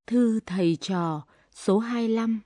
Thư thầy trò số 25.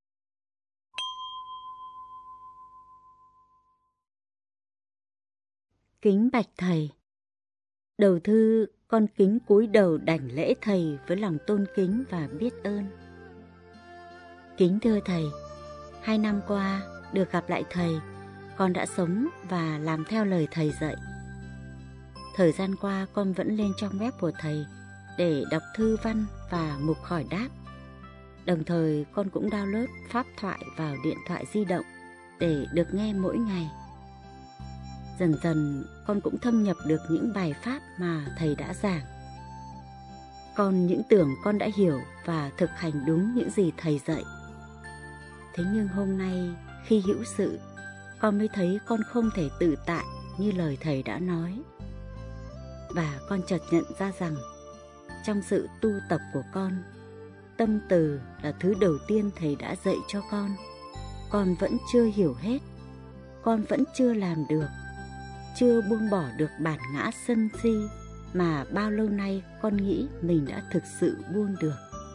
Kính bạch thầy. Đầu thư con kính cúi đầu đảnh lễ thầy với lòng tôn kính và biết ơn. Kính thưa thầy, 2 năm qua được gặp lại thầy, con đã sống và làm theo lời thầy dạy. Thời gian qua con vẫn lên trang web của thầy để đọc thư văn và mục hỏi đáp. Đồng thời con cũng download pháp thoại vào điện thoại di động để được nghe mỗi ngày. Dần dần con cũng thâm nhập được những bài pháp mà thầy đã giảng. Con những tưởng con đã hiểu và thực hành đúng những gì thầy dạy. Thế nhưng hôm nay khi hữu sự, con mới thấy con không thể tự tại như lời thầy đã nói. Và con chợt nhận ra rằng trong sự tu tập của con, tâm từ là thứ đầu tiên thầy đã dạy cho con vẫn chưa hiểu hết, con vẫn chưa làm được, chưa buông bỏ được bản ngã sân si mà bao lâu nay con nghĩ mình đã thực sự buông được.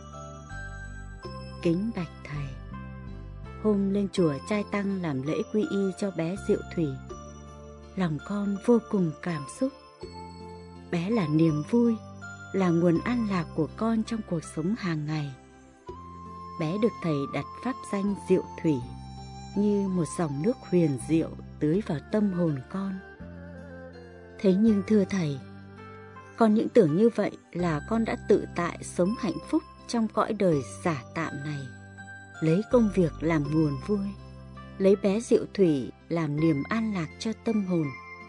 Kính bạch thầy, hôm lên chùa trai tăng làm lễ quy y cho bé Diệu Thủy, lòng con vô cùng cảm xúc. Bé là niềm vui, là nguồn an lạc của con trong cuộc sống hàng ngày. Bé được thầy đặt pháp danh Diệu Thủy, như một dòng nước huyền diệu tưới vào tâm hồn con. Thế nhưng thưa thầy, con những tưởng như vậy là con đã tự tại sống hạnh phúc trong cõi đời giả tạm này, lấy công việc làm nguồn vui, lấy bé Diệu Thủy làm niềm an lạc cho tâm hồn.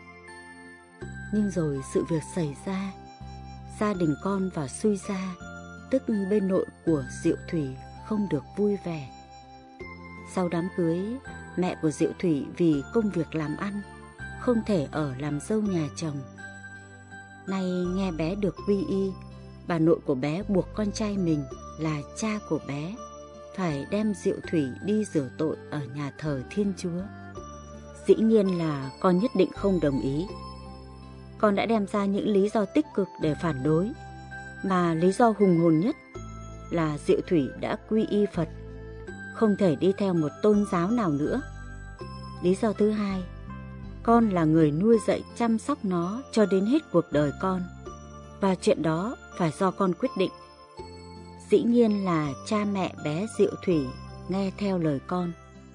Nhưng rồi sự việc xảy ra, gia đình con và Suy Gia, tức bên nội của Diệu Thủy, không được vui vẻ. Sau đám cưới, mẹ của Diệu Thủy vì công việc làm ăn không thể ở làm dâu nhà chồng. Nay nghe bé được quy y, bà nội của bé buộc con trai mình là cha của bé phải đem Diệu Thủy đi rửa tội ở nhà thờ Thiên Chúa. Dĩ nhiên là con nhất định không đồng ý. Con đã đem ra những lý do tích cực để phản đối, mà lý do hùng hồn nhất là Diệu Thủy đã quy y Phật, không thể đi theo một tôn giáo nào nữa. Lý do thứ hai, con là người nuôi dạy chăm sóc nó cho đến hết cuộc đời con, và chuyện đó phải do con quyết định. Dĩ nhiên là cha mẹ bé Diệu Thủy nghe theo lời con.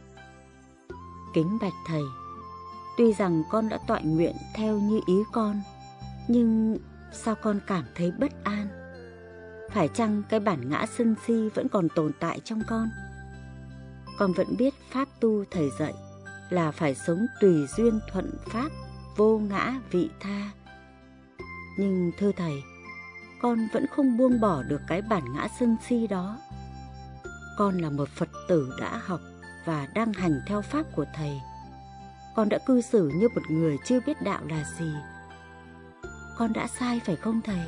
Kính bạch thầy, tuy rằng con đã toại nguyện theo như ý con, nhưng sao con cảm thấy bất an? Phải chăng cái bản ngã sân si vẫn còn tồn tại trong con? Con vẫn biết pháp tu thầy dạy là phải sống tùy duyên thuận pháp, vô ngã vị tha. Nhưng thưa thầy, con vẫn không buông bỏ được cái bản ngã sân si đó. Con là một Phật tử đã học và đang hành theo pháp của thầy. Con đã cư xử như một người chưa biết đạo là gì. Con đã sai phải không thầy?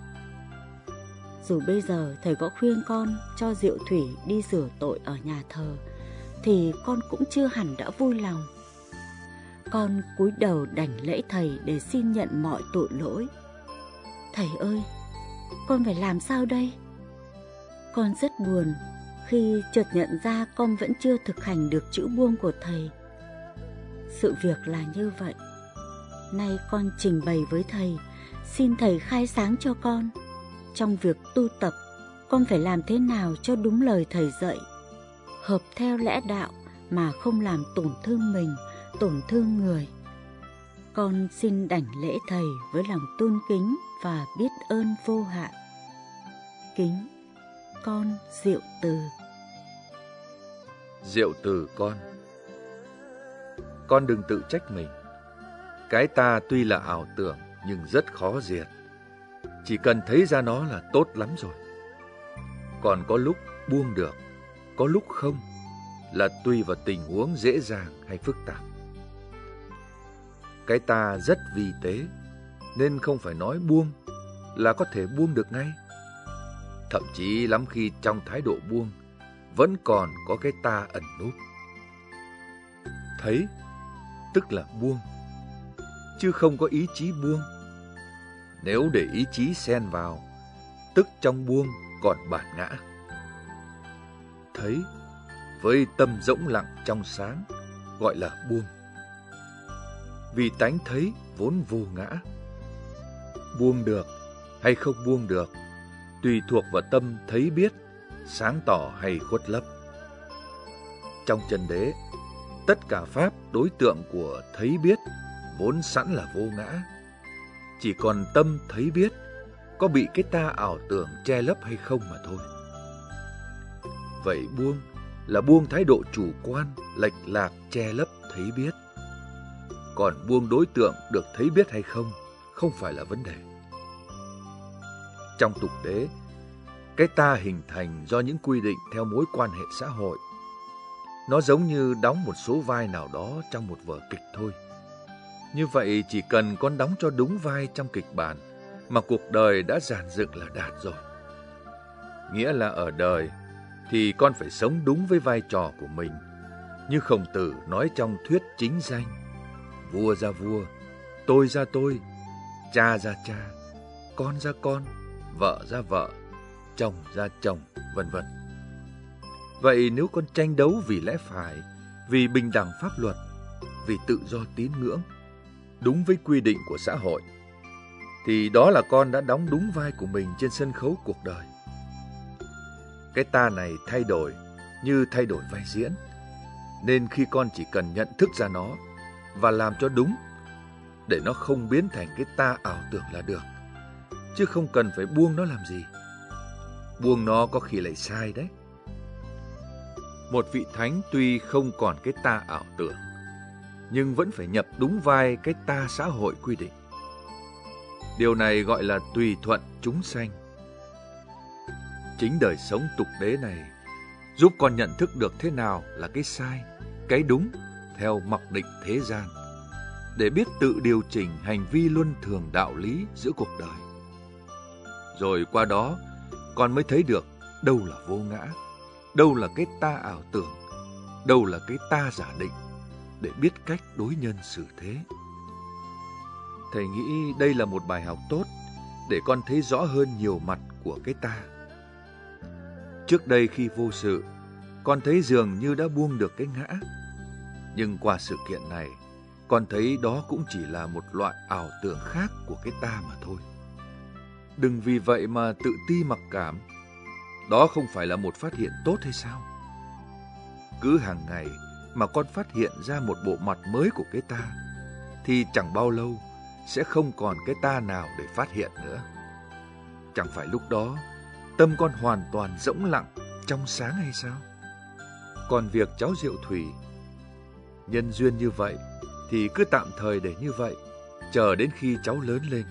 Dù bây giờ thầy có khuyên con cho Diệu Thủy đi rửa tội ở nhà thờ, thì con cũng chưa hẳn đã vui lòng. Con cúi đầu đảnh lễ thầy để xin nhận mọi tội lỗi. Thầy ơi, con phải làm sao đây? Con rất buồn khi chợt nhận ra con vẫn chưa thực hành được chữ buông của thầy. Sự việc là như vậy. Nay con trình bày với thầy, xin thầy khai sáng cho con. Trong việc tu tập, con phải làm thế nào cho đúng lời thầy dạy, hợp theo lẽ đạo mà không làm tổn thương mình, tổn thương người. Con xin đảnh lễ thầy với lòng tôn kính và biết ơn vô hạn. Kính, con Diệu Từ. Diệu Từ con đừng tự trách mình. Cái ta tuy là ảo tưởng nhưng rất khó diệt. Chỉ cần thấy ra nó là tốt lắm rồi. Còn có lúc buông được, có lúc không, là tùy vào tình huống dễ dàng hay phức tạp. Cái ta rất vi tế, nên không phải nói buông là có thể buông được ngay. Thậm chí lắm khi trong thái độ buông vẫn còn có cái ta ẩn núp. Thấy tức là buông, chứ không có ý chí buông. Nếu để ý chí xen vào, tức trong buông còn bản ngã. Thấy với tâm rỗng lặng trong sáng gọi là buông. Vì tánh thấy vốn vô ngã. Buông được hay không buông được tùy thuộc vào tâm thấy biết, sáng tỏ hay khuất lấp. Trong chân đế, tất cả pháp đối tượng của thấy biết vốn sẵn là vô ngã. Chỉ còn tâm thấy biết có bị cái ta ảo tưởng che lấp hay không mà thôi. Vậy buông là buông thái độ chủ quan, lệch lạc che lấp thấy biết. Còn buông đối tượng được thấy biết hay không phải là vấn đề. Trong tục đế, cái ta hình thành do những quy định theo mối quan hệ xã hội. Nó giống như đóng một số vai nào đó trong một vở kịch thôi. Như vậy chỉ cần con đóng cho đúng vai trong kịch bản mà cuộc đời đã dàn dựng là đạt rồi. Nghĩa là ở đời thì con phải sống đúng với vai trò của mình. Như Khổng Tử nói trong thuyết Chính Danh: vua ra vua, tôi ra tôi, cha ra cha, con ra con, vợ ra vợ, chồng ra chồng, vân vân. Vậy nếu con tranh đấu vì lẽ phải, vì bình đẳng pháp luật, vì tự do tín ngưỡng, đúng với quy định của xã hội, thì đó là con đã đóng đúng vai của mình trên sân khấu cuộc đời. Cái ta này thay đổi như thay đổi vai diễn, nên khi con chỉ cần nhận thức ra nó và làm cho đúng, để nó không biến thành cái ta ảo tưởng là được, chứ không cần phải buông nó làm gì. Buông nó có khi lại sai đấy. Một vị thánh tuy không còn cái ta ảo tưởng, nhưng vẫn phải nhập đúng vai cái ta xã hội quy định. Điều này gọi là tùy thuận chúng sanh. Chính đời sống tục đế này giúp con nhận thức được thế nào là cái sai, cái đúng theo mặc định thế gian, để biết tự điều chỉnh hành vi luân thường đạo lý giữa cuộc đời. Rồi qua đó, con mới thấy được đâu là vô ngã, đâu là cái ta ảo tưởng, đâu là cái ta giả định, để biết cách đối nhân xử thế. Thầy nghĩ đây là một bài học tốt để con thấy rõ hơn nhiều mặt của cái ta. Trước đây khi vô sự, con thấy dường như đã buông được cái ngã. Nhưng qua sự kiện này, con thấy đó cũng chỉ là một loại ảo tưởng khác của cái ta mà thôi. Đừng vì vậy mà tự ti mặc cảm. Đó không phải là một phát hiện tốt hay sao? Cứ hàng ngày mà con phát hiện ra một bộ mặt mới của cái ta, thì chẳng bao lâu sẽ không còn cái ta nào để phát hiện nữa. Chẳng phải lúc đó tâm con hoàn toàn rỗng lặng, trong sáng hay sao? Còn việc cháu Diệu Thủy, nhân duyên như vậy thì cứ tạm thời để như vậy, chờ đến khi cháu lớn lên.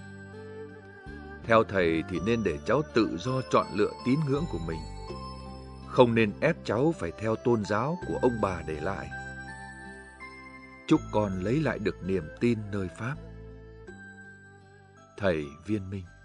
Theo thầy thì nên để cháu tự do chọn lựa tín ngưỡng của mình, không nên ép cháu phải theo tôn giáo của ông bà để lại. Chúc con lấy lại được niềm tin nơi Pháp. Thầy Viên Minh.